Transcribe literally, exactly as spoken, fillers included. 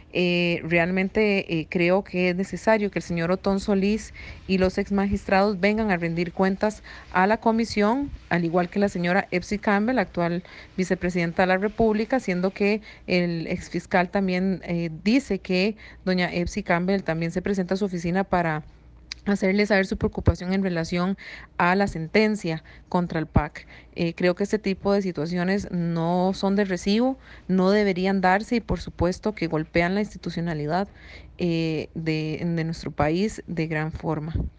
Eh, realmente eh, creo que es necesario que el señor Otón Solís y los ex magistrados vengan a rendir cuentas a la comisión, al igual que la señora Epsi Campbell, actual vicepresidenta de la República, siendo que el exfiscal también eh, dice que doña Epsi Campbell también se presenta a su oficina para hacerle saber su preocupación en relación a la sentencia contra el P A C. Eh, creo que este tipo de situaciones no son de recibo, no deberían darse y por supuesto que golpean la institucionalidad eh, de, de nuestro país de gran forma.